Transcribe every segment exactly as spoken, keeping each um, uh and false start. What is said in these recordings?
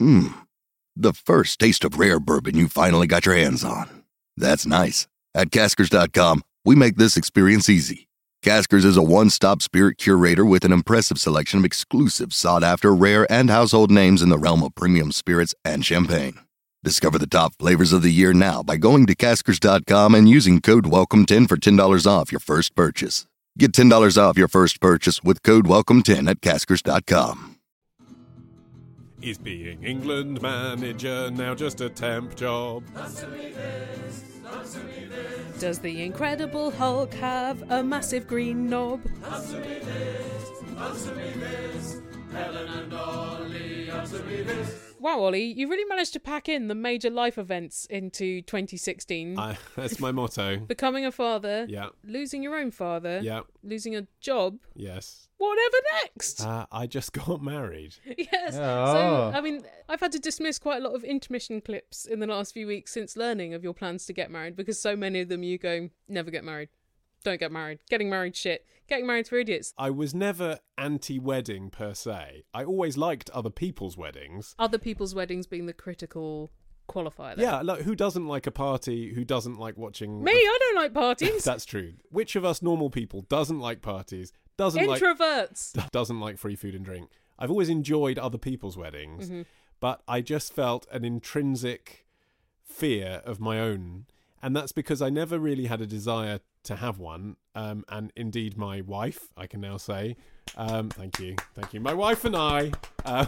Mmm, the first taste of rare bourbon you finally got your hands on. That's nice. At Caskers dot com, we make this experience easy. Caskers is a one-stop spirit curator with an impressive selection of exclusive, sought-after, rare, and household names in the realm of premium spirits and champagne. Discover the top flavors of the year now by going to Caskers dot com and using code welcome ten for ten dollars off your first purchase. Get ten dollars off your first purchase with code welcome ten at Caskers dot com. Is being England manager now just a temp job? Does the Incredible Hulk have a massive green knob? Wow, Ollie, you really managed to pack in the major life events into twenty sixteen. I, that's my motto. Becoming a father. Yeah. Losing your own father. Yeah. Losing a job. Yes. Whatever next? Uh, I just got married. Yes. Oh. So, I mean, I've had to dismiss quite a lot of intermission clips in the last few weeks since learning of your plans to get married, because so many of them you go, never get married. Don't get married. Getting married, shit. Getting married for idiots. I was never anti-wedding per se. I always liked other people's weddings. Other people's weddings being the critical qualifier there. Yeah, like, who doesn't like a party? Who doesn't like watching... Me, I don't like parties. That's true. Which of us normal people doesn't like parties? Doesn't Introverts. like doesn't like free food and drink. I've always enjoyed other people's weddings, Mm-hmm. but I just felt an intrinsic fear of my own, and that's because I never really had a desire to have one. Um, and indeed, my wife, I can now say, um, thank you, thank you, my wife and I. Uh,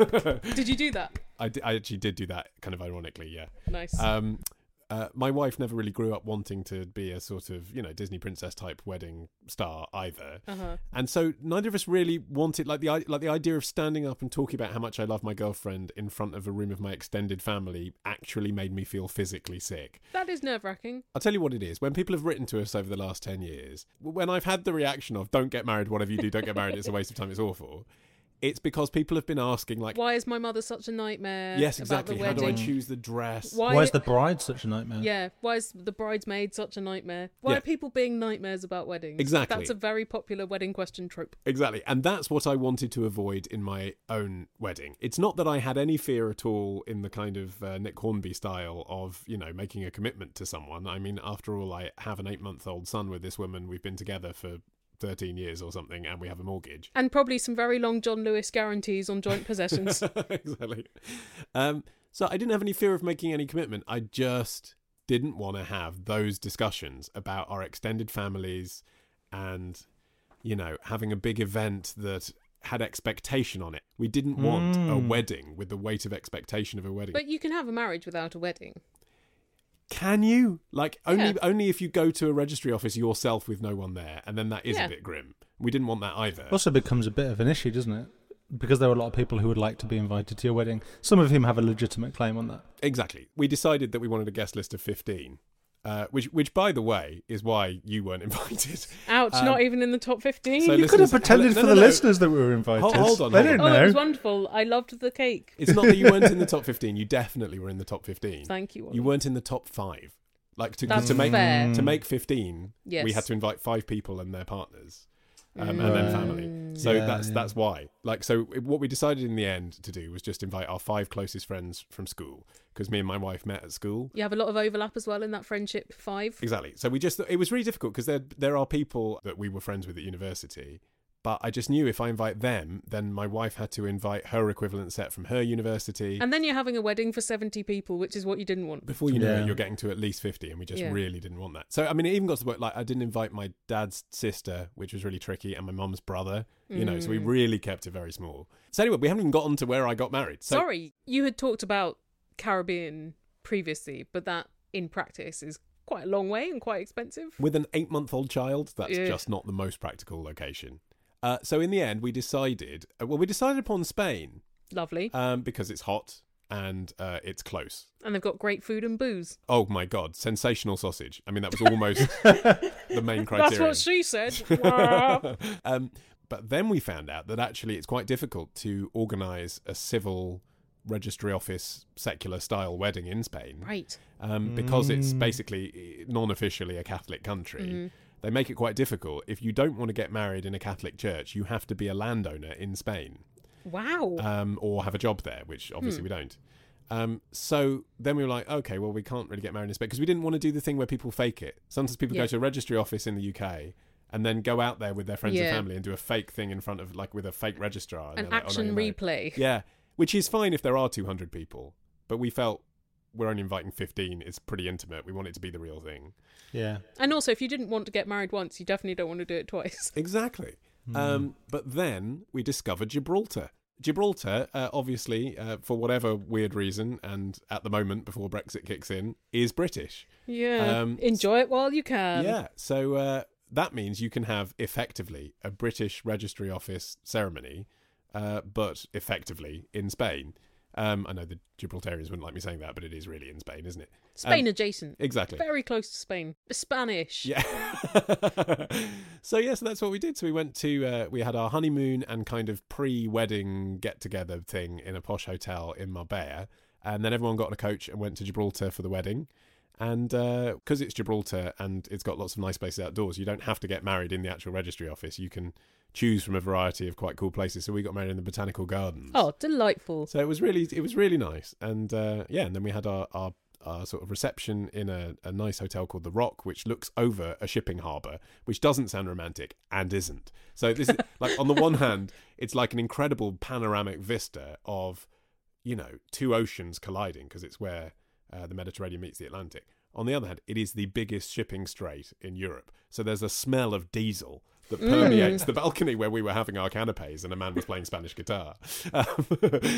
Did you do that? I, d- I actually did do that, kind of ironically, yeah. Nice. Um, Uh, my wife never really grew up wanting to be a sort of, you know, Disney princess type wedding star either. Uh-huh. And so neither of us really wanted, like the like the idea of standing up and talking about how much I love my girlfriend in front of a room of my extended family actually made me feel physically sick. That is nerve-wracking. I'll tell you what it is. When people have written to us over the last ten years, when I've had the reaction of, don't get married, whatever you do, don't get married, it's a waste of time, it's awful. It's because people have been asking, like... Why is my mother such a nightmare? Yes, about exactly. the How do I wedding? choose the dress? Why, Why is the bride such a nightmare? Yeah, why is the bridesmaid such a nightmare? Why Yeah. are people being nightmares about weddings? Exactly. That's a very popular wedding question trope. Exactly. And that's what I wanted to avoid in my own wedding. It's not that I had any fear at all in the kind of uh, Nick Hornby style of, you know, making a commitment to someone. I mean, after all, I have an eight-month-old son with this woman. We've been together for thirteen years or something, and we have a mortgage. And probably some very long John Lewis guarantees on joint possessions. Exactly. Um, so I didn't have any fear of making any commitment. I just didn't want to have those discussions about our extended families and, you know, having a big event that had expectation on it. We didn't want Mm. a wedding with the weight of expectation of a wedding. But you can have a marriage without a wedding. Can you? Like, only Yeah. only if you go to a registry office yourself with no one there, and then that is Yeah. a bit grim. We didn't want that either. Also becomes a bit of an issue, doesn't it? Because there are a lot of people who would like to be invited to your wedding. Some of whom have a legitimate claim on that. Exactly. We decided that we wanted a guest list of fifteen, uh, which, which, by the way, is why you weren't invited. Ouch, Um, not even in the top fifteen. so You listeners- could have pretended no, for no, the no. listeners that we were invited. Hold- hold on, They hold didn't oh, know. it was wonderful. I loved the cake. It's not that you weren't in the top fifteen. You definitely were in the top fifteen. Thank you, Ollie. You weren't in the top five. Like, to, That's to make fair. to make fifteen, Yes. we had to invite five people and their partners. Um, and then family. So Yeah, that's yeah. that's why. Like, so it- what we decided in the end to do was just invite our five closest friends from school, because me and my wife met at school. You have a lot of overlap as well in that friendship five. Exactly. So we just, it was really difficult because there there are people that we were friends with at university, but I just knew if I invite them, then my wife had to invite her equivalent set from her university. And then you're having a wedding for seventy people, which is what you didn't want. Before you know Yeah. it, you're getting to at least fifty, and we just Yeah. really didn't want that. So, I mean, it even got to the point, like, I didn't invite my dad's sister, which was really tricky, and my mum's brother, you know, so we Mm. really kept it very small. So anyway, we haven't even gotten to where I got married. So, Sorry, you had talked about Caribbean previously, but that in practice is quite a long way and quite expensive. with an eight-month-old child, that's Yeah. just not the most practical location. Uh, so in the end, we decided, uh, well, we decided upon Spain, Lovely. um, because it's hot and uh, it's close. And they've got great food and booze. Oh my God, sensational sausage. I mean, that was almost the main criteria. That's what she said. Wow. um, but then we found out that actually it's quite difficult to organise a civil registry office secular style wedding in Spain. Right. Um, because it's Mm. basically non-officially a Catholic country. Mhm. They make it quite difficult. If you don't want to get married in a Catholic church, you have to be a landowner in Spain. Wow. um, or have a job there, which obviously Hmm. we don't. Um, so then we were like, okay, well, we can't really get married in Spain because we didn't want to do the thing where people fake it. Sometimes people Yeah. go to a registry office in the U K and then go out there with their friends and Yeah. family and do a fake thing in front of, like, with a fake registrar. And An they're like, action oh, no, you're married. replay. Yeah, which is fine if there are two hundred people, but we felt we're only inviting fifteen. It's pretty intimate. We want it to be the real thing. Yeah. And also, if you didn't want to get married once, you definitely don't want to do it twice. Exactly. Mm. Um, but then we discovered Gibraltar. Gibraltar, uh, obviously, uh, for whatever weird reason, and at the moment before Brexit kicks in, is British. Yeah. Um, Enjoy it while you can. yeah, so uh, that means you can have effectively a British registry office ceremony, uh, but effectively in Spain. Um, I know the Gibraltarians wouldn't like me saying that, but it is really in Spain, isn't it? Spain Um, adjacent. Exactly. Very close to Spain. Spanish. Yeah. so yeah, so that's what we did. So we went to uh, we had our honeymoon and kind of pre-wedding get-together thing in a posh hotel in Marbella, and then everyone got on a coach and went to Gibraltar for the wedding. And because it's Gibraltar and it's got lots of nice places outdoors, you don't have to get married in the actual registry office. You can choose from a variety of quite cool places. So we got married in the Botanical Gardens. Oh, delightful. So it was really, it was really nice, and uh, yeah, and then we had our, our, our sort of reception in a, a nice hotel called the Rock, which looks over a shipping harbour, which doesn't sound romantic and isn't. So this is like, on the one hand, it's like an incredible panoramic vista of, you know, two oceans colliding because it's where uh, the Mediterranean meets the Atlantic. On the other hand, it is the biggest shipping strait in Europe, so there's a smell of diesel that permeates Mm. the balcony where we were having our canapes and a man was playing Spanish guitar. Um,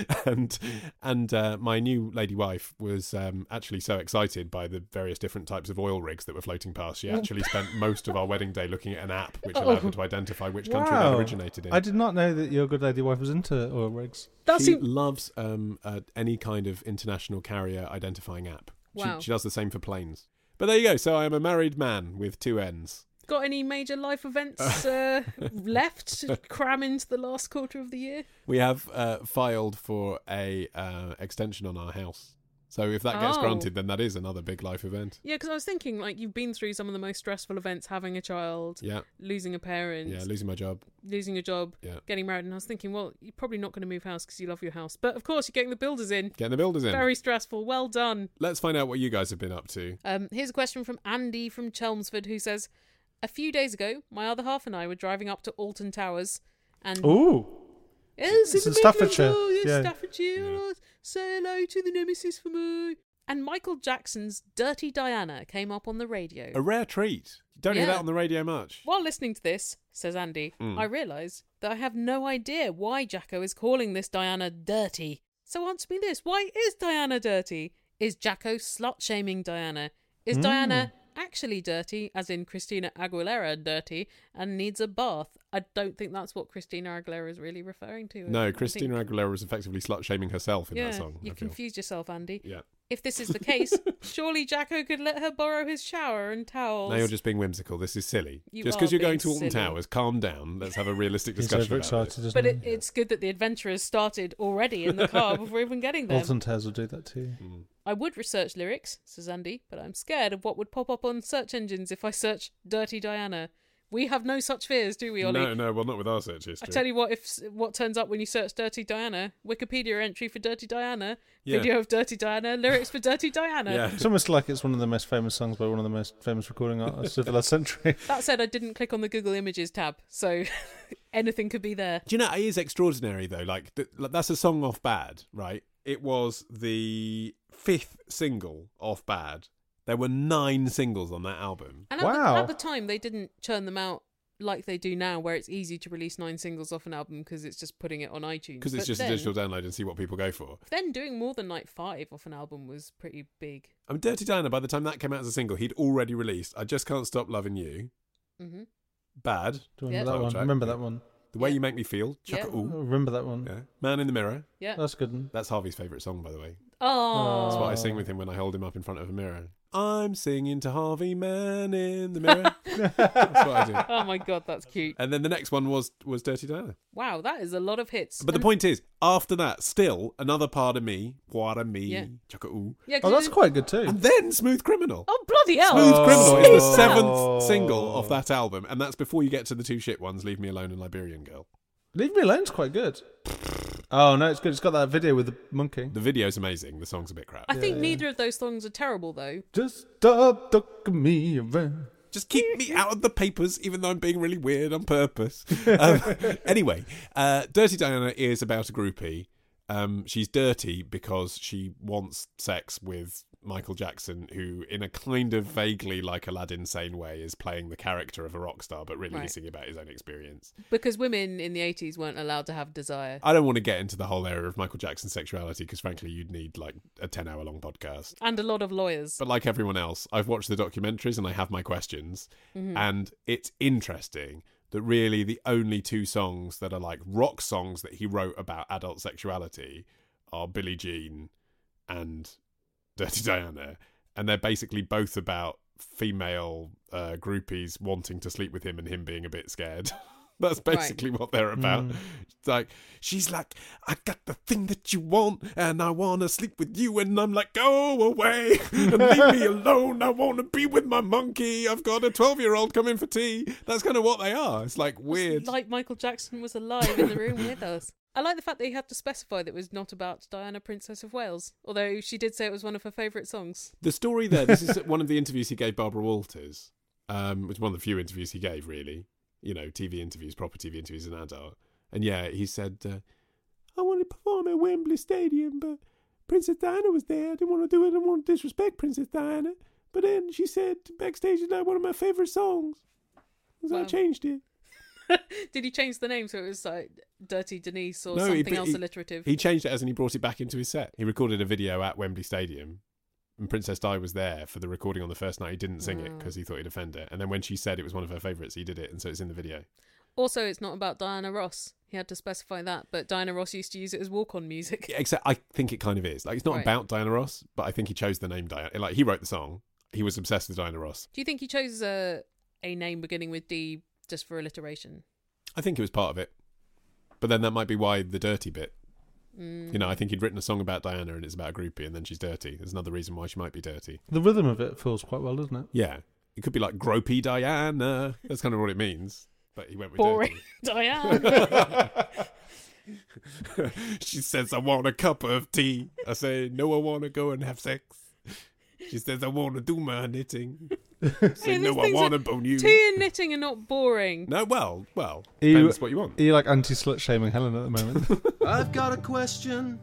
and and uh, my new lady wife was um, actually so excited by the various different types of oil rigs that were floating past. She actually spent most of our wedding day looking at an app which allowed her to identify which country Wow. that originated in. I did not know that your good lady wife was into oil rigs. That's she it. loves um, uh, any kind of international carrier identifying app. Wow. She, she does the same for planes. But there you go. So I am a married man with two N's. Got any major life events uh, left to cram into the last quarter of the year? We have uh, filed for a uh, extension on our house. So if that gets Oh. granted, then that is another big life event. Yeah, because I was thinking, like, you've been through some of the most stressful events, having a child, Yeah, losing a parent, yeah, losing my job. losing a job, Yeah. getting married, and I was thinking, well, you're probably not going to move house because you love your house. But, of course, you're getting the builders in. Getting the builders in. Very stressful. Well done. Let's find out what you guys have been up to. Um, here's a question from Andy from Chelmsford who says, a few days ago, my other half and I were driving up to Alton Towers and... Ooh. Yes, It's in in the Midlands, Staffordshire. oh, yes, Yeah. Staffordshire. Yeah. Oh, say hello to the nemesis for me. And Michael Jackson's Dirty Diana came up on the radio. A rare treat. You don't hear Yeah. that on the radio much. While listening to this, says Andy, Mm. I realised that I have no idea why Jacko is calling this Diana dirty. So answer me this, why is Diana dirty? Is Jacko slut-shaming Diana? Is Mm. Diana actually dirty, as in Christina Aguilera dirty, and needs a bath? I don't think that's what Christina Aguilera is really referring to. I No, think- Christina Aguilera was effectively slut-shaming herself in yeah, that song. you I feel. confused yourself, Andy. Yeah. If this is the case, surely Jacko could let her borrow his shower and towels. Now you're just being whimsical. This is silly. You just are because you're going being to Alton silly. Towers, calm down. Let's have a realistic He's discussion about overexcited, this. isn't But he? it, it's good that the adventure has started already in the car before even getting there. Alton Towers will do that too. Mm. I would research lyrics, says Andy, but I'm scared of what would pop up on search engines if I search Dirty Diana. We have no such fears, do we, Ollie? No, no, well, not with our search I history. tell you what, if what turns up when you search Dirty Diana, Wikipedia entry for Dirty Diana, Yeah. video of Dirty Diana, lyrics for Dirty Diana. Yeah. It's almost like it's one of the most famous songs by one of the most famous recording artists of the last century. That said, I didn't click on the Google Images tab, so anything could be there. Do you know, it is extraordinary, though. Like, th- like, that's a song off Bad, right? It was the fifth single off Bad. There were nine singles on that album. And at, Wow. the, at the time, they didn't churn them out like they do now, where it's easy to release nine singles off an album because it's just putting it on iTunes. Because it's But just then, a digital download and see what people go for. Then doing more than like five off an album was pretty big. I mean, Dirty Diana, by the time that came out as a single, he'd already released I Just Can't Stop Loving You, hmm Bad, Do you Yeah. remember that Title one? track, Remember yeah. that one? The Way Yeah. You Make Me Feel, Chuck Yeah. It Oh, All, remember that one? yeah. Man in the Mirror. Yeah. That's a good one. That's Harvey's favourite song, by the way. Oh. That's what I sing with him when I hold him up in front of a mirror. I'm singing to Harvey, man in the mirror. That's what I do. Oh my god, that's cute. And then the next one was was Dirty Diana. Wow, that is a lot of hits. But the And- point is, after that, still another part of me, part of me, Yeah. Chuck It All, Yeah, 'cause Oh, that's it- quite good too. and then Smooth Criminal. Oh bloody hell! Smooth Oh. Criminal is the Oh. seventh single off that album, and that's before you get to the two shit ones, Leave Me Alone and Liberian Girl. Leave Me Alone's quite good. Oh no, it's good. It's got that video with the monkey. The video's amazing. The song's a bit crap. I think Yeah. neither of those songs are terrible, though. Just stop talking me around. Just keep me out of the papers, even though I'm being really weird on purpose. Um, anyway, uh, Dirty Diana is about a groupie. Um, she's dirty because she wants sex with Michael Jackson, who, in a kind of vaguely like Aladdin sane way, is playing the character of a rock star, but really Right. singing about his own experience. Because women in the eighties weren't allowed to have desire. I don't want to get into the whole area of Michael Jackson's sexuality because, frankly, you'd need like a ten-hour-long podcast. And a lot of lawyers. But like everyone else, I've watched the documentaries and I have my questions. Mm-hmm. And it's interesting that really the only two songs that are like rock songs that he wrote about adult sexuality are Billie Jean and Dirty Diana. And they're basically both about female uh, groupies wanting to sleep with him and him being a bit scared. That's basically what they're about. Mm. It's like, she's like, I got the thing that you want, and I want to sleep with you. And I'm like, go away and leave me alone. I want to be with my monkey. I've got a twelve-year-old coming for tea. That's kind of what they are. It's like weird. Like Michael Jackson was alive in the room with us. I like the fact that he had to specify that it was not about Diana, Princess of Wales, although she did say it was one of her favourite songs. The story there, this is one of the interviews he gave Barbara Walters, um, which was one of the few interviews he gave, really. You know, T V interviews, proper T V interviews as an adult. And yeah, he said, uh, I wanted to perform at Wembley Stadium, but Princess Diana was there. I didn't want to do it. I didn't want to disrespect Princess Diana. But then she said backstage, it's like one of my favourite songs. So Wow. I changed it. Did he change the name so it was like Dirty Denise or No, he- something else he- alliterative? He changed it as and he brought it back into his set. He recorded a video at Wembley Stadium. And Princess Di was there for the recording on the first night. He didn't sing it Wow. because he thought he'd offend her. And then when she said it was one of her favourites, he did it. And so it's in the video. Also, it's not about Diana Ross. He had to specify that, but Diana Ross used to use it as walk-on music. Yeah, except I think it kind of is. Like, it's not Right. about Diana Ross, but I think he chose the name Diana. Like, he wrote the song. He was obsessed with Diana Ross. Do you think he chose a, a name beginning with D just for alliteration? I think it was part of it. But then that might be why the dirty bit. Mm. You know, I think he'd written a song about Diana and it's about a groupie and then she's dirty. There's another reason why she might be dirty. The rhythm of it feels quite well, doesn't it? Yeah. It could be like gropey Diana. That's kind of what it means. But he went with Boring. Diana. dirty. She says, I want a cup of tea. I say, no, I want to go and have sex. She says, I want to do my knitting. I say, Hey, no, these I things want are- to bone you. Tea and knitting are not boring. No, well, well, Are you- depends what you want. Are you like anti-slut shaming Helen at the moment? I've got a question.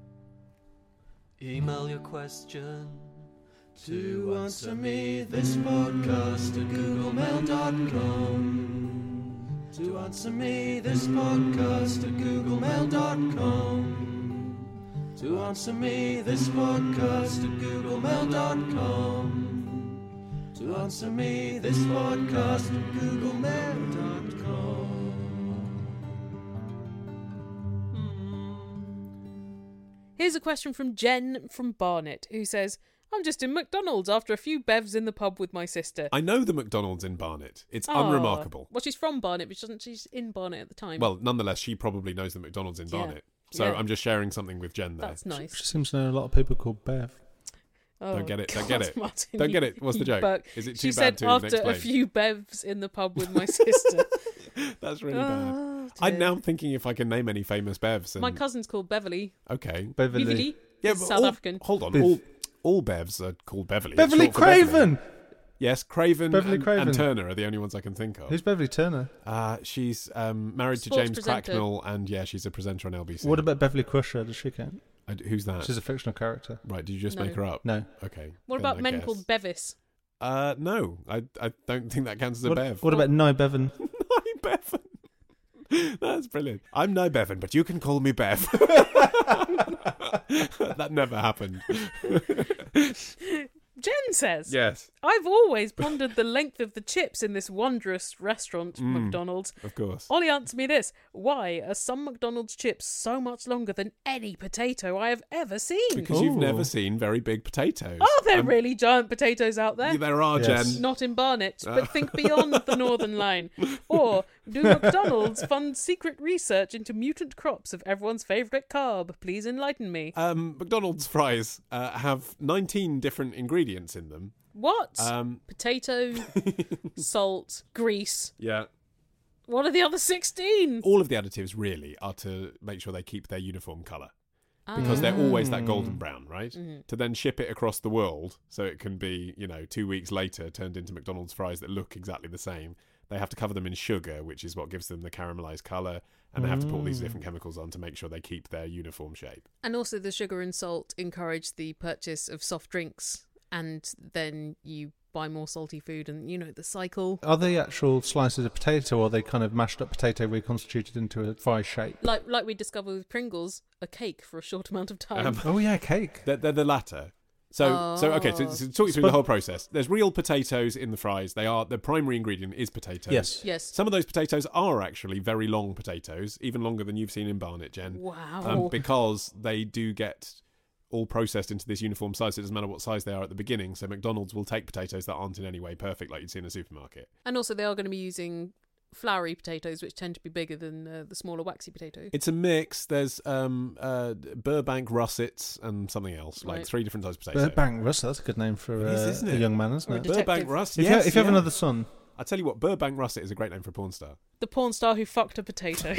Email your question to answer me this podcast at googlemail dot com. To answer me this podcast at googlemail dot com. To answer me this podcast at googlemail dot com. To answer me this podcast at googlemail dot com. Here's a question from Jen from Barnet, who says, I'm just in McDonald's after a few bevs in the pub with my sister. I know the McDonald's in Barnet. It's Aw. unremarkable. Well, she's from Barnet, but she doesn't, she's in Barnet at the time. Well, nonetheless, she probably knows the McDonald's in Yeah. Barnet. So Yeah. I'm just sharing something with Jen there. That's nice. She seems to know a lot of people called Bev. Oh, Don't get it, don't God, get it. Martin, Don't you- get it. What's the you joke? bug. Is it She too said bad to even after a explain? few bevs in the pub with my sister. That's really bad. Oh, I'm dear. now thinking if I can name any famous Bevs. And... My cousin's called Beverly. Okay. Beverly. Beverly. Yeah, Is but South all, African. Hold on. Bev- All, all Bevs are called Beverly. It's Beverly short for Beverly. Craven! Yes, Craven, Beverly and, Craven. and Turner are the only ones I can think of. Who's Beverly Turner? Uh, she's um, married to Sports James presenter. Cracknell, and yeah, she's a presenter on L B C. What about Beverly Crusher? Does she count? I d- who's that? She's a fictional character. Right, did you just No. make her up? No. Okay. What then about I men guess. called Bevis? Uh, no, I I don't think that counts as a What, Bev. what about Nye Bevan? Nye Bevan. That's brilliant. I'm Nye Bevan, but you can call me Bev. That never happened. Jen says, Yes, I've always pondered the length of the chips in this wondrous restaurant, Mm. McDonald's. of course. Ollie, answer me this. Why are some McDonald's chips so much longer than any potato I have ever seen? Because you've Ooh. never seen very big potatoes. Are there I'm- really giant potatoes out there? Yeah, there are, Yes. Jen. Not in Barnet, Uh. but think beyond the Northern Line. Or do McDonald's fund secret research into mutant crops of everyone's favourite carb? Please enlighten me. Um, McDonald's fries uh, have nineteen different ingredients in them. What? Um, Potato, salt, grease, yeah, What are the other sixteen? All of the additives really are to make sure they keep their uniform colour. Because they're always that golden brown, right? Mm-hmm. To then ship it across the world so it can be, you know, two weeks later turned into McDonald's fries that look exactly the same. They have to cover them in sugar, which is what gives them the caramelised colour. And they have to put all these different chemicals on to make sure they keep their uniform shape. And also the sugar and salt encourage the purchase of soft drinks. And then you buy more salty food and, you know, the cycle. Are they actual slices of potato, or are they kind of mashed up potato reconstituted into a fry shape? Like like we discovered with Pringles, a cake for a short amount of time. Um, Oh yeah, cake. They're, they're the latter. So, so okay, so, so talk you through the whole process. There's real potatoes in the fries. They are, the primary ingredient is potatoes. Yes. Yes. Some of those potatoes are actually very long potatoes, even longer than you've seen in Barnet, Jen. Wow. Um, because they do get all processed into this uniform size. It doesn't matter what size they are at the beginning. So McDonald's will take potatoes that aren't in any way perfect like you'd see in a supermarket. And also they are going to be using floury potatoes, which tend to be bigger than uh, the smaller waxy potato. It's a mix. There's um, uh, Burbank russets and something else, like Right. three different types of potato. Burbank Russell, that's a good name for It is, uh, isn't a it? young man, isn't Or a it? detective. Burbank Russet. If, Yes, you, if you have yeah. another son, I tell you what, Burbank Russet is a great name for a porn star. The porn star who fucked a potato.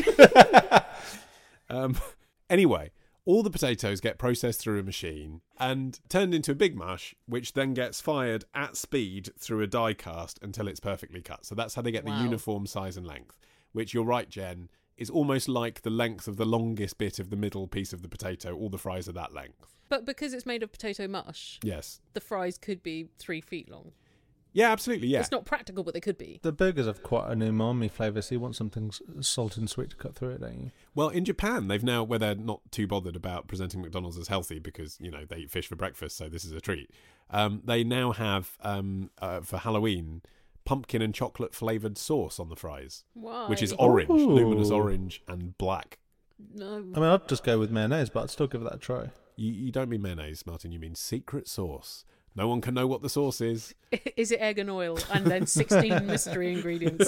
Um, anyway, all the potatoes get processed through a machine and turned into a big mush, which then gets fired at speed through a die cast until it's perfectly cut. So that's how they get Wow. the uniform size and length, which you're right, Jen, is almost like the length of the longest bit of the middle piece of the potato. All the fries are that length. But because it's made of potato mush, Yes. the fries could be three feet long. Yeah, absolutely, yeah. It's not practical, but they could be. the burgers have quite an umami flavour, so you want something s- salty and sweet to cut through it, don't you? Well, in Japan, they've now, where they're not too bothered about presenting McDonald's as healthy because, you know, they eat fish for breakfast, so this is a treat. Um, they now have, um, uh, for Halloween, pumpkin and chocolate flavoured sauce on the fries, Why? which is orange, Ooh. luminous orange and black. No. I mean, I'd just go with mayonnaise, but I'd still give that a try. You, you don't mean mayonnaise, Martin, you mean secret sauce. No one can know what the sauce is. Is it egg and oil and then sixteen mystery ingredients?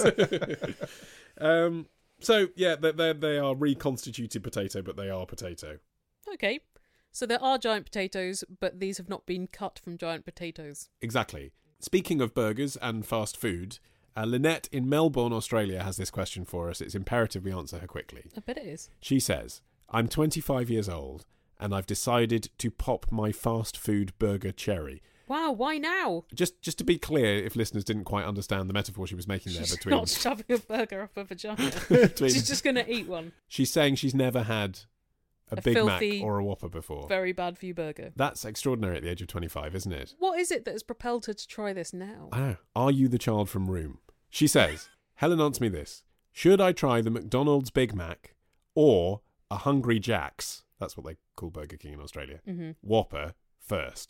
Um, so, yeah, they they they are reconstituted potato, but they are potato. Okay. So there are giant potatoes, but these have not been cut from giant potatoes. Exactly. Speaking of burgers and fast food, uh, Lynette in Melbourne, Australia has this question for us. It's imperative we answer her quickly. I bet it is. She says, I'm twenty-five years old and I've decided to pop my fast food burger cherry. Wow, why now? Just just to be clear, if listeners didn't quite understand the metaphor she was making there She's between, not shoving a burger up her vagina. between She's just going to eat one. she's saying she's never had a, A Big filthy, Mac or a Whopper before. Very bad for you burger. That's extraordinary at the age of twenty-five, isn't it? What is it that has propelled her to try this now? I know. Are you the child from Room? She says, Helen, answer me this. Should I try the McDonald's Big Mac or a Hungry Jack's, that's what they call Burger King in Australia, Mm-hmm. Whopper first?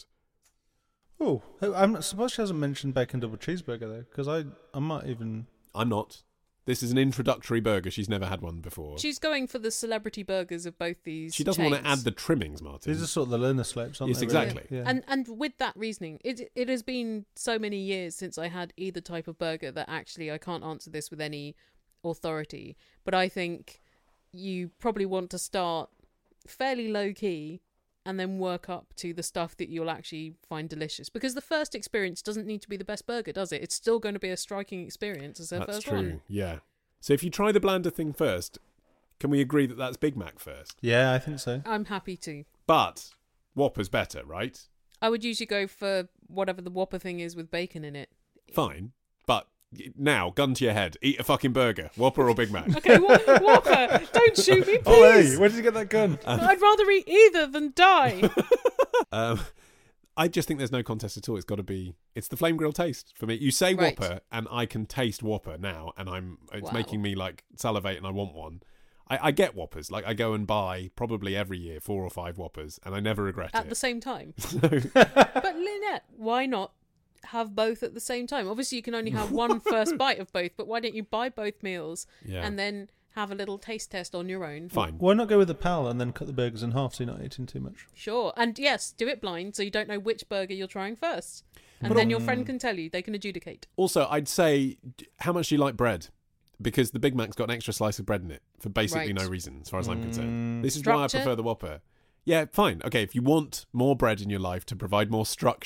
Oh, I'm surprised she hasn't mentioned bacon double cheeseburger though, because I, I might even. I'm not. This is an introductory burger. She's never had one before. She's going for the celebrity burgers of both these She doesn't want to chains. add the trimmings, Martin. These are sort of the learner slopes, aren't Yes, they? really? exactly. Yeah. And and with that reasoning, it it has been so many years since I had either type of burger that actually I can't answer this with any authority. But I think you probably want to start fairly low key and then work up to the stuff that you'll actually find delicious. Because the first experience doesn't need to be the best burger, does it? It's still going to be a striking experience as her That's first true. one. Yeah. So if you try the blander thing first, can we agree that that's Big Mac first? yeah, I think so. I'm happy to. But Whopper's better, right? I would usually go for whatever the Whopper thing is with bacon in it. Fine. But now, gun to your head, eat a fucking burger, Whopper or Big Mac. Okay, Wh- Whopper, don't shoot me, Oh, hey, please. where did you get that gun? I'd rather eat either than die. um, I just think there's no contest at all. It's got to be. It's the flame grill taste for me. You say Right. Whopper, and I can taste Whopper now, and I'm. It's Wow. making me like salivate, and I want one. I, I get Whoppers. Like I go and buy probably every year four or five Whoppers, and I never regret At it. the same time. So- But Lynette, why not have both at the same time? Obviously, you can only have one first bite of both, but why don't you buy both meals yeah. and then have a little taste test on your own? Fine. Why not go with the pal and then cut the burgers in half so you're not eating too much? Sure. And yes, do it blind so you don't know which burger you're trying first. And But then al- your friend can tell you. They can adjudicate. Also, I'd say, d- how much do you like bread? Because the Big Mac's got an extra slice of bread in it for basically Right. no reason, as far as I'm concerned. Mm. This is why I Structure? prefer the Whopper. Yeah, fine. Okay, if you want more bread in your life to provide more structure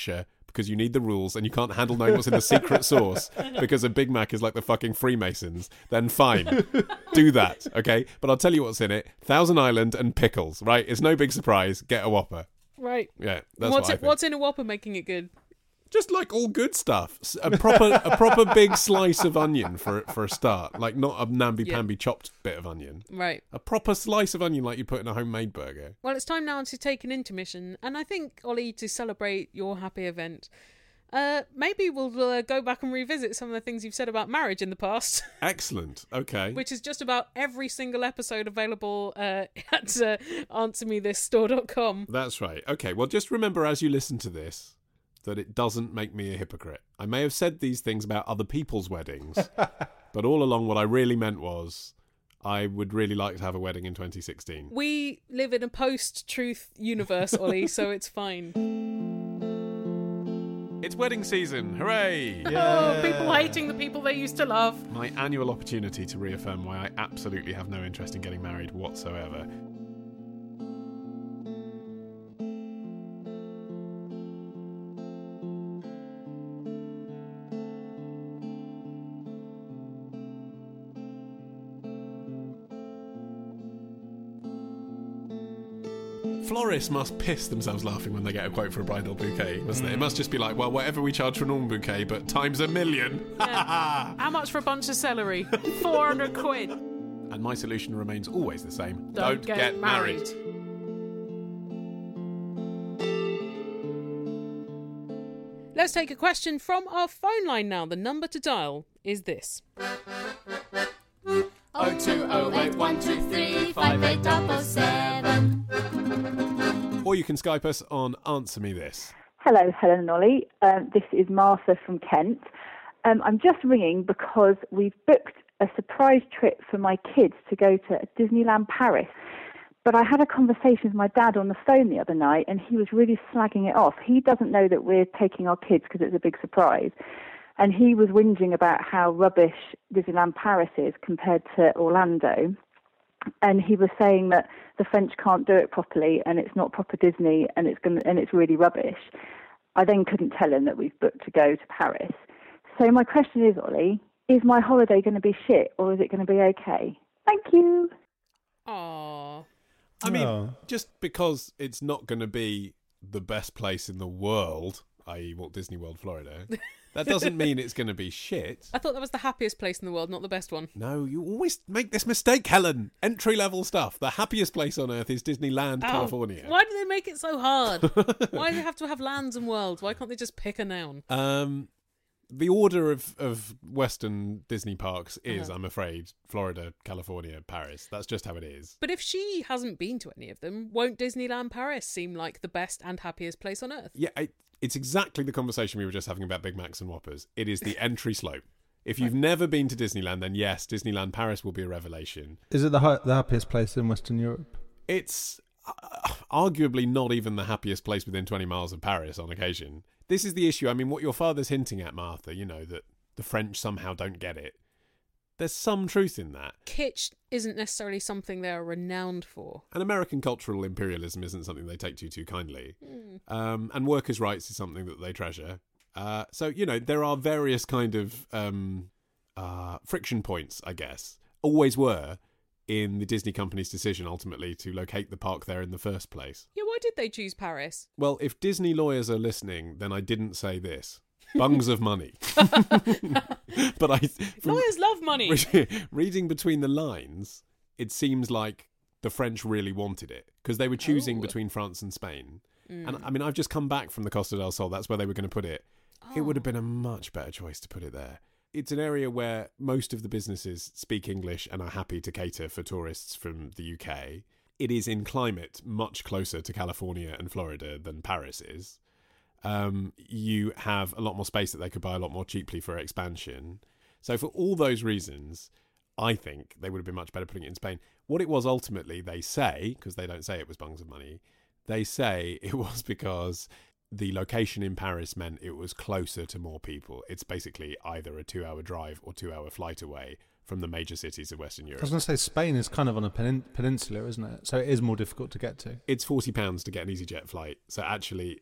because you need the rules and you can't handle knowing what's in the secret sauce because a Big Mac is like the fucking Freemasons, then fine. Do that, okay? But I'll tell you what's in it. Thousand Island and pickles, right? It's no big surprise. Get a Whopper. Right. Yeah, that's what's what I it, think. What's in a Whopper making it good? Just like all good stuff. A proper a proper big slice of onion for for a start. Like not a namby-pamby yeah. chopped bit of onion. Right. A proper slice of onion like you put in a homemade burger. Well, it's time now to take an intermission. And I think, Ollie, to celebrate your happy event, uh, maybe we'll uh, go back and revisit some of the things you've said about marriage in the past. Excellent. Okay. Which is just about every single episode available uh, at uh, answer me this store dot com. That's right. Okay, well, just remember as you listen to this that it doesn't make me a hypocrite. I may have said these things about other people's weddings, but all along what I really meant was I would really like to have a wedding in twenty sixteen. We live in a post-truth universe, Ollie, so it's fine. It's wedding season. Hooray! Oh, people hating the people they used to love. My annual opportunity to reaffirm why I absolutely have no interest in getting married whatsoever. Florists must piss themselves laughing when they get a quote for a bridal bouquet, mustn't it? It must just be like, well, whatever we charge for a normal bouquet, but times a million. Yeah. How much for a bunch of celery? four hundred quid. And my solution remains always the same. Don't, Don't get, get married. married. Let's take a question from our phone line now. The number to dial is this. oh two oh eight one two three five eight double seven. Or you can Skype us on Answer Me This. Hello, Helen and Ollie. Um, this is Martha from Kent. Um, I'm just ringing because we've booked a surprise trip for my kids to go to Disneyland Paris. But I had a conversation with my dad on the phone the other night, and he was really slagging it off. He doesn't know that we're taking our kids because it's a big surprise. And he was whinging about how rubbish Disneyland Paris is compared to Orlando. And he was saying that the French can't do it properly, and it's not proper Disney, and it's going and it's really rubbish. I then couldn't tell him that we've booked to go to Paris. So my question is, Ollie, is my holiday going to be shit, or is it going to be okay? Thank you. Aww. I mean, Oh. just because it's not going to be the best place in the world, that is. Walt Disney World, Florida, that doesn't mean it's going to be shit. I thought that was the happiest place in the world, not the best one. No, you always make this mistake, Helen. Entry-level stuff. The happiest place on earth is Disneyland, Ow. California. Why do they make it so hard? Why do they have to have lands and worlds? Why can't they just pick a noun? Um, the order of, of Western Disney parks is, Uh-huh. I'm afraid, Florida, California, Paris. That's just how it is. But if she hasn't been to any of them, won't Disneyland Paris seem like the best and happiest place on earth? Yeah, I, it's exactly the conversation we were just having about Big Macs and Whoppers. It is the entry slope. If you've never been to Disneyland, then yes, Disneyland Paris will be a revelation. Is it the ha- the happiest place in Western Europe? It's uh, arguably not even the happiest place within twenty miles of Paris on occasion. This is the issue. I mean, what your father's hinting at, Martha, you know, that the French somehow don't get it. There's some truth in that. Kitsch isn't necessarily something they're renowned for. And American cultural imperialism isn't something they take to too kindly. Mm. Um, and workers' rights is something that they treasure. Uh, so, you know, there are various kind of um, uh, friction points, I guess, always were in the Disney company's decision ultimately to locate the park there in the first place. Yeah, why did they choose Paris? Well, if Disney lawyers are listening, then I didn't say this. Bungs of money. But I, from Lawyers love money. reading between the lines, it seems like the French really wanted it because they were choosing Oh. between France and Spain. Mm. And I mean, I've just come back from the Costa del Sol. That's where they were going to put it. It would have been a much better choice to put it there. It's an area where most of the businesses speak English and are happy to cater for tourists from the U K. It is in climate much closer to California and Florida than Paris is. Um, you have a lot more space that they could buy a lot more cheaply for expansion. So for all those reasons, I think they would have been much better putting it in Spain. What it was ultimately, they say, because they don't say it was bungs of money, they say it was because the location in Paris meant it was closer to more people. It's basically either a two-hour drive or two-hour flight away from the major cities of Western I Europe. was going to say Spain is kind of on a penin- peninsula, isn't it? So it is more difficult to get to. It's forty pounds to get an EasyJet flight. So actually,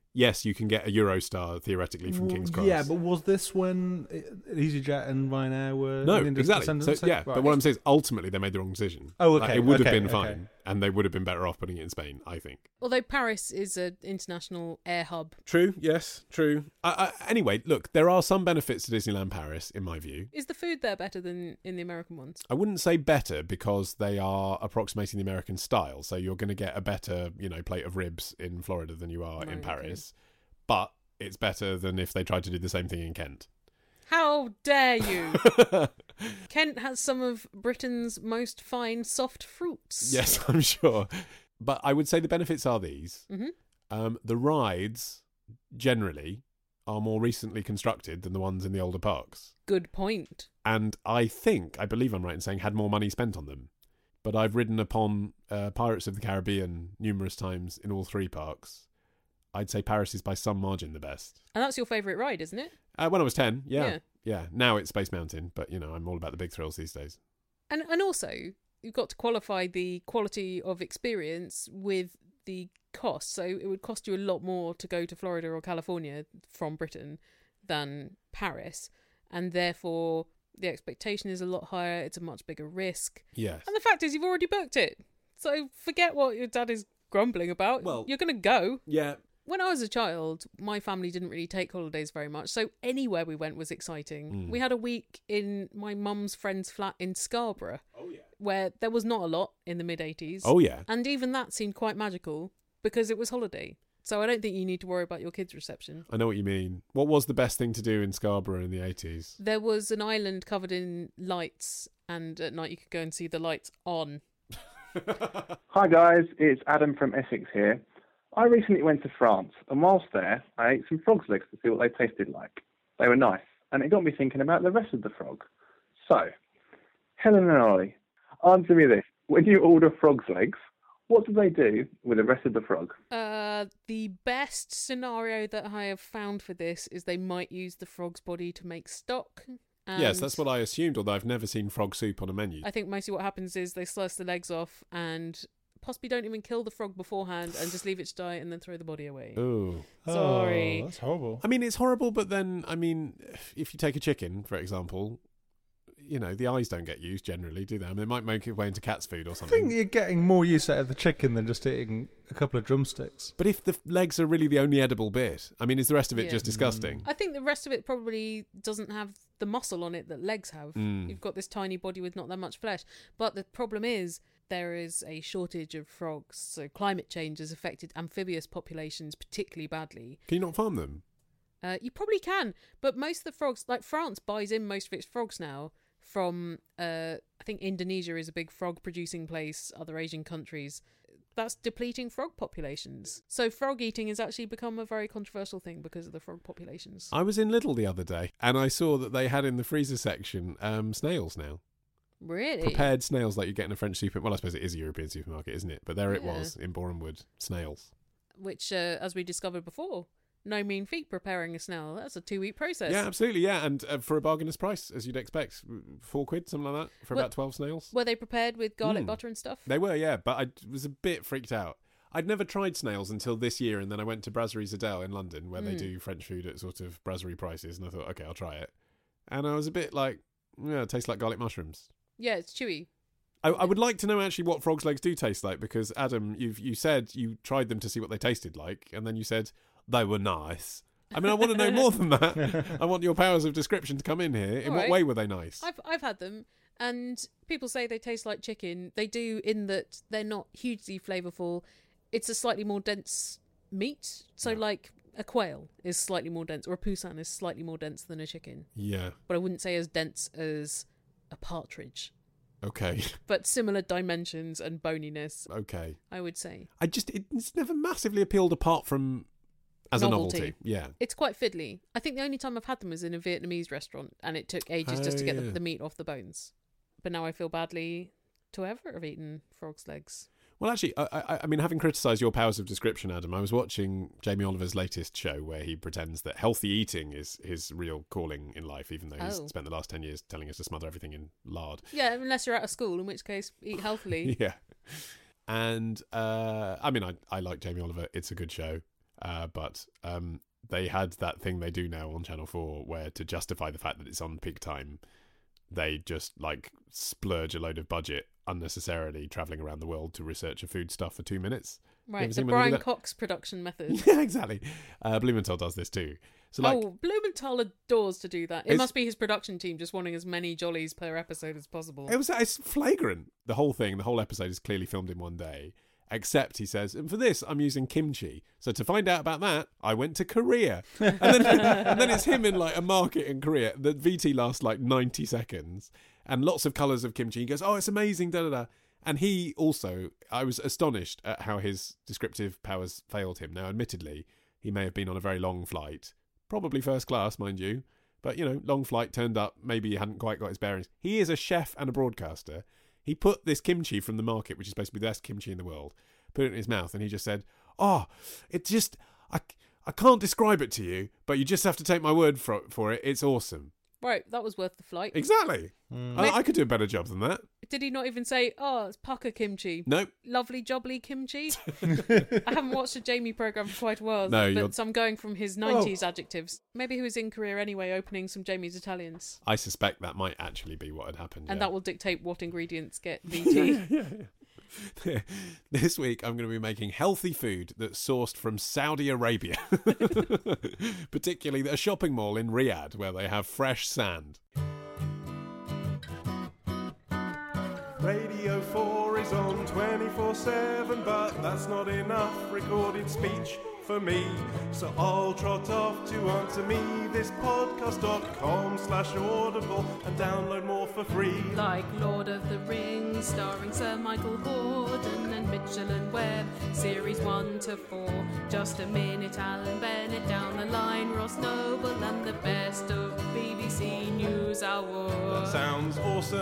yes, you can get a Eurostar theoretically from King's Cross. Yeah, but was this when EasyJet and Ryanair were no, in the exactly. So, descendants? yeah, Right. but what I'm saying is ultimately they made the wrong decision. Oh, okay. Like, it would okay, have been okay. fine, and they would have been better off putting it in Spain, I think. Although Paris is an international air hub. True, yes, true. I, I, anyway, look, there are some benefits to Disneyland Paris, in my view. Is the food there better than in the American ones? I wouldn't say better because they are approximating the American style. So you're going to get a better, you know, plate of ribs in Florida than you are Right, in Paris. But it's better than if they tried to do the same thing in Kent. How dare you? Kent has some of Britain's most fine soft fruits. Yes, I'm sure. But I would say the benefits are these. Mm-hmm. Um, the rides, generally, are more recently constructed than the ones in the older parks. Good point. And I think, I believe I'm right in saying, had more money spent on them. But I've ridden upon uh, Pirates of the Caribbean numerous times in all three parks. I'd say Paris is by some margin the best. And that's your favourite ride, isn't it? Uh, when I was ten, yeah, Yeah. yeah. Now it's Space Mountain, but, you know, I'm all about the big thrills these days. And and also, you've got to qualify the quality of experience with the cost. So it would cost you a lot more to go to Florida or California from Britain than Paris. And therefore, the expectation is a lot higher. It's a much bigger risk. Yes. And the fact is, you've already booked it. So forget what your dad is grumbling about. Well- You're going to go. Yeah. When I was a child, my family didn't really take holidays very much, so anywhere we went was exciting. Mm. We had a week in my mum's friend's flat in Scarborough, Oh, yeah. where there was not a lot in the mid-eighties. Oh, yeah. And even that seemed quite magical because it was holiday. So I don't think you need to worry about your kids' reception. I know what you mean. What was the best thing to do in Scarborough in the eighties? There was an island covered in lights, and at night you could go and see the lights on. Hi guys, it's Adam from Essex here. I recently went to France, and whilst there, I ate some frog's legs to see what they tasted like. They were nice, and it got me thinking about the rest of the frog. So, Helen and Ollie, answer me this. When you order frog's legs, what do they do with the rest of the frog? Uh, the best scenario that I have found for this is they might use the frog's body to make stock. Yes, and that's what I assumed, although I've never seen frog soup on a menu. I think mostly what happens is they slice the legs off and possibly don't even kill the frog beforehand and just leave it to die and then throw the body away. Ooh. Sorry. Oh, that's horrible. I mean, it's horrible, but then, I mean, if you take a chicken, for example, you know, the eyes don't get used generally, do they? I mean, it might make its way into cat's food or I something. think you're getting more use out of the chicken than just eating a couple of drumsticks. But if the legs are really the only edible bit, I mean, is the rest of it Yeah. just disgusting? I think the rest of it probably doesn't have the muscle on it that legs have. Mm. You've got this tiny body with not that much flesh. But the problem is there is a shortage of frogs. So climate change has affected amphibious populations particularly badly. Can you not farm them? Uh, you probably can, but most of the frogs, like France buys in most of its frogs now from, uh, I think Indonesia is a big frog producing place, other Asian countries. That's depleting frog populations. So frog eating has actually become a very controversial thing because of the frog populations. I was in Lidl the other day, and I saw that they had in the freezer section um, snails now. Really? Prepared snails like you get in a French supermarket. Well, I suppose it is a European supermarket, isn't it? But there it Yeah. was in Borehamwood, snails. Which, uh, as we discovered before, no mean feat preparing a snail. That's a two-week process. Yeah, absolutely, yeah. And uh, for a bargainous price, as you'd expect. Four quid, something like that, for Well- about twelve snails. Were they prepared with garlic Mm. butter and stuff? They were, yeah, but I was a bit freaked out. I'd never tried snails until this year, and then I went to Brasserie Zadel in London, where they Mm. do French food at sort of brasserie prices, and I thought, okay, I'll try it. And I was a bit like, yeah, it tastes like garlic mushrooms. Yeah, it's chewy. I, I would like to know actually what frogs' legs do taste like, because Adam, you've you said you tried them to see what they tasted like, and then you said they were nice. I mean, I want to know more than that. I want your powers of description to come in here. In All what right. way were they nice? I've I've had them, and people say they taste like chicken. They do in that they're not hugely flavourful. It's a slightly more dense meat. So, Yeah. like a quail is slightly more dense, or a poussin is slightly more dense than a chicken. Yeah. But I wouldn't say as dense as a partridge. Okay. But similar dimensions and boniness, Okay. I would say. I just it's never massively appealed apart from as Novelty. a novelty. Yeah. It's quite fiddly. I think the only time I've had them was in a Vietnamese restaurant, and it took ages just to Oh, get yeah. the, the meat off the bones. But now I feel badly to ever have eaten frog's legs. Well, actually, I, I, I mean, having criticised your powers of description, Adam, I was watching Jamie Oliver's latest show where he pretends that healthy eating is his real calling in life, even though he's Oh. spent the last ten years telling us to smother everything in lard. Yeah, unless you're out of school, in which case eat healthily. Yeah. And, uh, I mean, I, I like Jamie Oliver. It's a good show. Uh, but um, they had that thing they do now on Channel four where to justify the fact that it's on peak time, they just like splurge a load of budget unnecessarily travelling around the world to research a food stuff for two minutes. Right, the seen when they do Brian that? Cox production method. Yeah, exactly. Uh, Blumenthal does this too. So like, oh, Blumenthal adores to do that. It It's- must be his production team just wanting as many jollies per episode as possible. it was it's flagrant. The whole thing, the whole episode is clearly filmed in one day. Except he says, and for this, I'm using kimchi. So to find out about that, I went to Korea. And then, and then it's him in like a market in Korea. The V T lasts like ninety seconds and lots of colours of kimchi. He goes, oh, it's amazing, da da da. And he also, I was astonished at how his descriptive powers failed him. Now, admittedly, he may have been on a very long flight, probably first class, mind you. But, you know, long flight, turned up, maybe he hadn't quite got his bearings. He is a chef and a broadcaster. He put this kimchi from the market, which is supposed to be the best kimchi in the world, put it in his mouth, and he just said, oh, it just, I, I can't describe it to you, but you just have to take my word for, for it. It's awesome. Right, that was worth the flight. Exactly. Mm. I, I could do a better job than that. Did he not even say, oh, it's pucker kimchi? Nope. Lovely jobbly kimchi? I haven't watched a Jamie programme for quite a while, No, you're- but so I'm going from his nineties adjectives. Maybe he was in Korea anyway, opening some Jamie's Italians. I suspect that might actually be what had happened. And yeah. that will dictate what ingredients get V T. yeah, yeah. This week I'm going to be making healthy food that's sourced from Saudi Arabia, particularly a shopping mall in Riyadh where they have fresh sand. Radio four is on twenty-four seven, but that's not enough recorded speech for me. So I'll trot off to answer me this podcast.com slash audible and download more for free. Like Lord of the Rings, starring Sir Michael Hordern and Mitchell and Webb, series one to four. Just a minute, Alan Bennett, down the line, Ross Noble, and the best of B B C News Hour. That sounds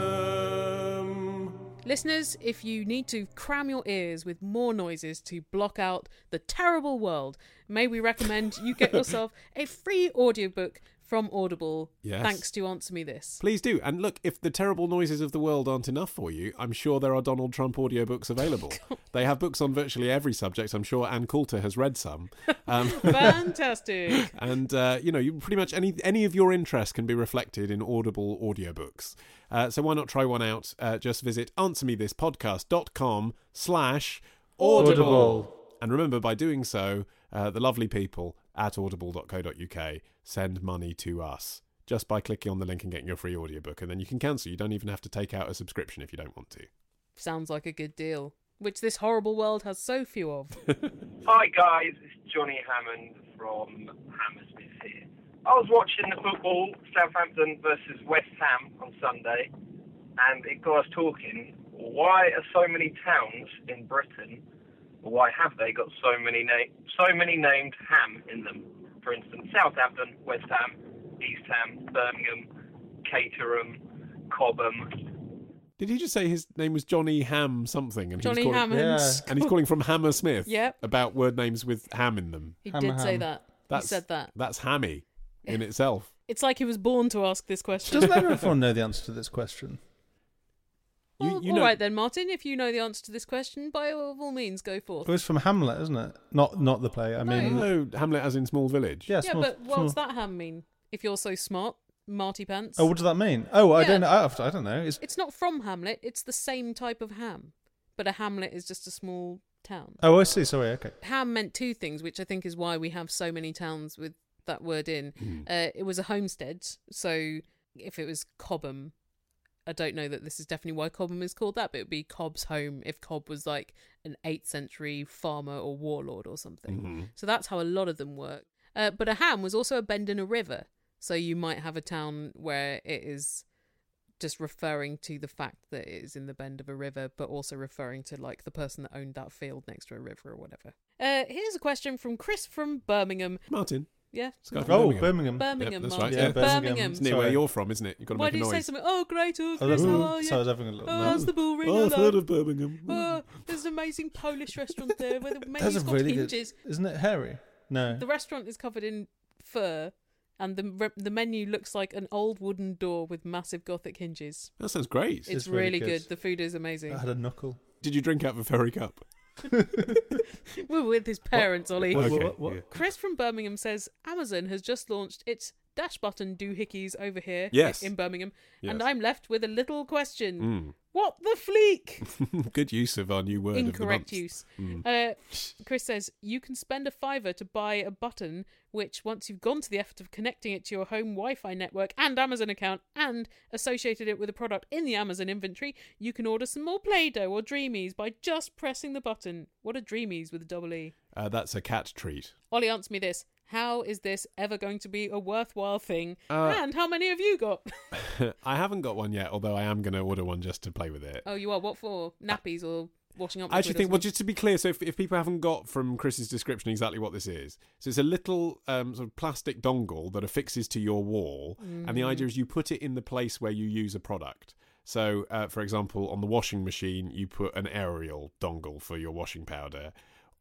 awesome. Listeners, if you need to cram your ears with more noises to block out the terrible world, may we recommend you get yourself a free audiobook from Audible, Yes. thanks to Answer Me This. Please do. And look, if the terrible noises of the world aren't enough for you, I'm sure there are Donald Trump audiobooks available. They have books on virtually every subject. I'm sure Ann Coulter has read some. Um, Fantastic. and, uh, you know, you pretty much any any of your interest can be reflected in Audible audiobooks. Uh, so why not try one out? Uh, just visit answermethispodcast.com slash audible. Audible. And remember, by doing so, uh, the lovely people at audible dot co dot uk send money to us just by clicking on the link and getting your free audiobook. And then you can cancel. You don't even have to take out a subscription if you don't want to. Sounds like a good deal, which this horrible world has so few of. Hi guys, it's Johnny Hammond from Hammersmith here. I was watching the football, Southampton versus West Ham on Sunday, and it got us talking, why are so many towns in Britain, or why have they got so many na- so many named Ham in them? For instance, Southampton, West Ham, East Ham, Birmingham, Caterham, Cobham. Did he just say his name was Johnny Ham something? And Johnny he was calling, Hammond. Yeah. And he's calling from Hammersmith Yep. about word names with ham in them. He Hammer did say ham. that. That's, he said that. That's hammy in itself. It's like he was born to ask this question. Doesn't everyone know the answer to this question? You, Well, you all know, right then, Martin. If you know the answer to this question, by all all means, go forth. It was from Hamlet, isn't it? Not not the play. I mean, No, Hamlet as in small village. yeah, yeah, small- but what small- does that ham mean? If you're so smart, Marty Pants. Oh, what does that mean? Oh, I Yeah. don't know. I, I don't know. It's, It's not from Hamlet. It's the same type of ham, but a hamlet is just a small town. oh, I see. Sorry. Okay. Ham meant two things, which I think is why we have so many towns with that word in. Uh, it was a homestead, so if it was Cobham, I don't know that this is definitely why Cobham is called that, but it would be Cobb's home if Cobb was like an eighth century farmer or warlord or something. Mm-hmm. So that's how a lot of them work. Uh, but a ham was also a bend in a river, so you might have a town where it is just referring to the fact that it is in the bend of a river, but also referring to like the person that owned that field next to a river or whatever. Uh, here's a question from Chris from Birmingham. Martin. Yeah, It's a guy from Oh, Birmingham. Birmingham. Birmingham. that's Martin. right, yeah. Birmingham. It's near Sorry. where you're from, isn't it? You've got to Why make did a you say noise. something? Oh, great. Oh, Oh, Chris, that's, how are so I you? was having a little. Oh, no. how's the ball ring? Oh, I've Hello. heard of Birmingham. Oh, there's an amazing Polish restaurant there where the That's menu's a got really hinges. good. Isn't it hairy? No. The restaurant is covered in fur, and the re- the menu looks like an old wooden door with massive Gothic hinges. That sounds great. It's, It's really really good. good. The food is amazing. I had a knuckle. Did you drink out of a fairy cup? We're with his parents, Ollie. What- Okay, what- what- yeah. Chris from Birmingham says Amazon has just launched its dash button doohickeys over here Yes. in Birmingham, and Yes. I'm left with a little question. Mm. What the fleek? Good use of our new word Incorrect of the month. use. Mm. Uh, Chris says you can spend a fiver to buy a button which, once you've gone to the effort of connecting it to your home Wi-Fi network and Amazon account and associated it with a product in the Amazon inventory, you can order some more Play-Doh or Dreamies by just pressing the button. What are Dreamies with a double E? Uh, that's a cat treat. Ollie, answer me this. How is this ever going to be a worthwhile thing? Uh, and how many have you got? I haven't got one yet, although I am going to order one just to play with it. Oh, you are? What for? Nappies or washing up I actually liquid or think, well, something? just to be clear, so if, if people haven't got from Chris's description exactly what this is, so it's a little um, sort of plastic dongle that affixes to your wall, and the idea is you put it in the place where you use a product. So, uh, for example, on the washing machine, you put an aerial dongle for your washing powder,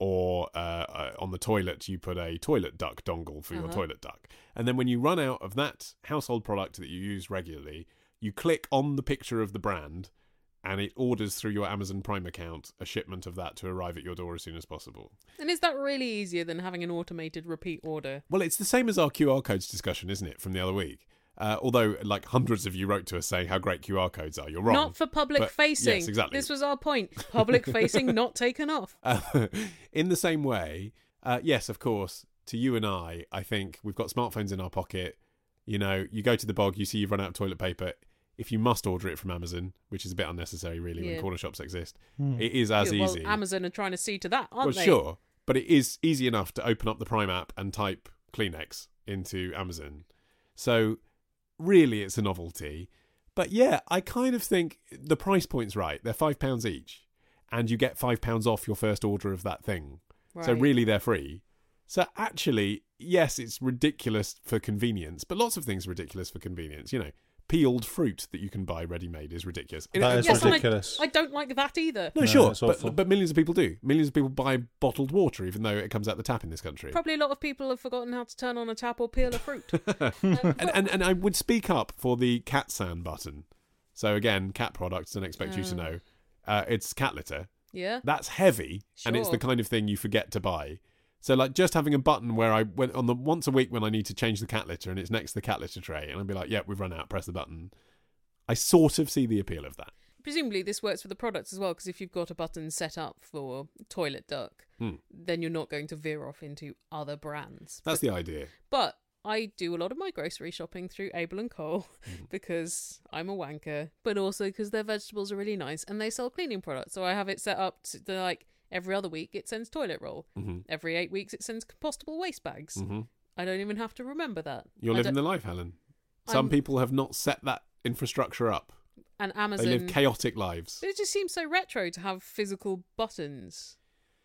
or uh, uh, on the toilet, you put a toilet duck dongle for your Uh-huh. toilet duck. And then when you run out of that household product that you use regularly, you click on the picture of the brand, and it orders through your Amazon Prime account a shipment of that to arrive at your door as soon as possible. And is that really easier than having an automated repeat order? Well, it's the same as our Q R codes discussion, isn't it, from the other week? Uh, although, like, hundreds of you wrote to us saying how great Q R codes are. You're wrong. Not for public But- facing. Yes, exactly. This was our point. Public facing, not taken off. Uh, in the same way, uh, yes, of course, to you and I, I think we've got smartphones in our pocket. You know, you go to the bog, you see you've run out of toilet paper. If you must order it from Amazon, which is a bit unnecessary, really, Yeah. when corner shops exist, Hmm. it is as Yeah, well, easy. Amazon are trying to see to that, aren't well, they? sure, but it is easy enough to open up the Prime app and type Kleenex into Amazon. So, really, it's a novelty. But yeah, I kind of think the price point's right. They're five pounds each, and you get five pounds off your first order of that thing. So Right. really, they're free. So actually, yes, it's ridiculous for convenience, but lots of things are ridiculous for convenience. You know, peeled fruit that you can buy ready-made is ridiculous. That And- is Yes, and I- ridiculous. I don't like that either. no, No, sure, it's awful. but, but millions of people do. Millions of people buy bottled water, even though it comes out the tap in this country. Probably a lot of people have forgotten how to turn on a tap or peel a fruit. Um, and, and and I would speak up for the cat sand button. So again, cat products, don't expect you to Oh. know. Uh, it's cat litter. yeah. That's heavy, and it's the Sure. kind of thing you forget to buy. So like just having a button where I went on the once a week when I need to change the cat litter, and it's next to the cat litter tray, and I'd be like, "Yep, we've run out. Press the button." I sort of see the appeal of that. Presumably this works for the products as well, because if you've got a button set up for toilet duck, Hmm. then you're not going to veer off into other brands. That's the idea. But I do a lot of my grocery shopping through Abel and Cole Hmm. because I'm a wanker, but also because their vegetables are really nice and they sell cleaning products. So I have it set up to, to like every other week it sends toilet roll. hmm Every eight weeks it sends compostable waste bags. hmm I don't even have to remember that. You're I living don't- the life, Helen. Some I'm- people have not set that infrastructure up. And Amazon. They live chaotic lives. But it just seems so retro to have physical buttons.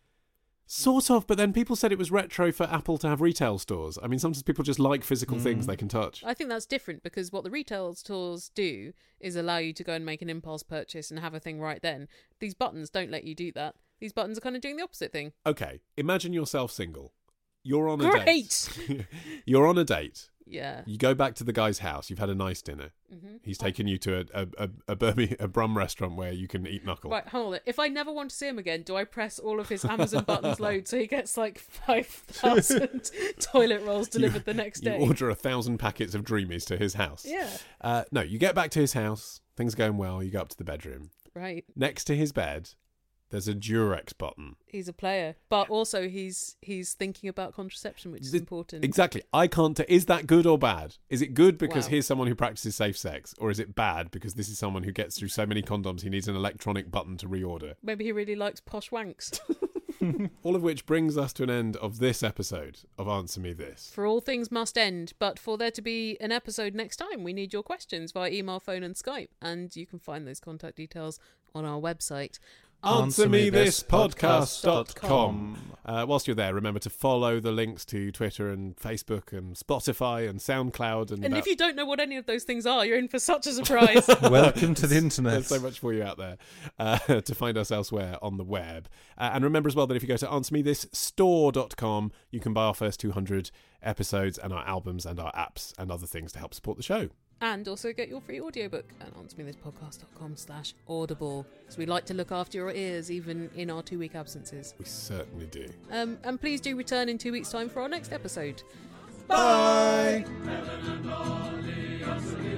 Sort of, but then people said it was retro for Apple to have retail stores. I mean, sometimes people just like physical things they can touch. I think that's different because what the retail stores do is allow you to go and make an impulse purchase and have a thing right then. These buttons don't let you do that. These buttons are kind of doing the opposite thing. Okay, imagine yourself single. You're on a Great! date. You're on a date. Yeah. You go back to the guy's house. You've had a nice dinner. Mm-hmm. He's taken you to a a, a, a, Birmingham, a Brum restaurant where you can eat knuckle. Right, hold on. If I never want to see him again, do I press all of his Amazon buttons load so he gets like five thousand toilet rolls delivered the next day? You order a thousand packets of Dreamies to his house. Yeah. Uh, no, you get back to his house. Things are going well. You go up to the bedroom. Right. Next to his bed, there's a Durex button. He's a player. But also he's he's thinking about contraception, which is The- important. Exactly. I can't. T- is that good or bad? Is it good because Wow. here's someone who practices safe sex, or is it bad because this is someone who gets through so many condoms he needs an electronic button to reorder? Maybe he really likes posh wanks. All of which brings us to an end of this episode of Answer Me This. For all things must end, but for there to be an episode next time, we need your questions via email, phone, and Skype, and you can find those contact details on our website. answer me this podcast dot com. Uh, whilst you're there, remember to follow the links to Twitter and Facebook and Spotify and SoundCloud. And, And about- if you don't know what any of those things are, you're in for such a surprise. Welcome to the internet. There's so much for you out there uh, to find us elsewhere on the web. Uh, and remember as well that if you go to answer me this store dot com, you can buy our first two hundred episodes and our albums and our apps and other things to help support the show. And also get your free audiobook at answermethispodcast.com slash audible. So we like to look after your ears even in our two-week absences. We certainly do. Um, and please do return in two weeks' time for our next episode. Bye! Bye.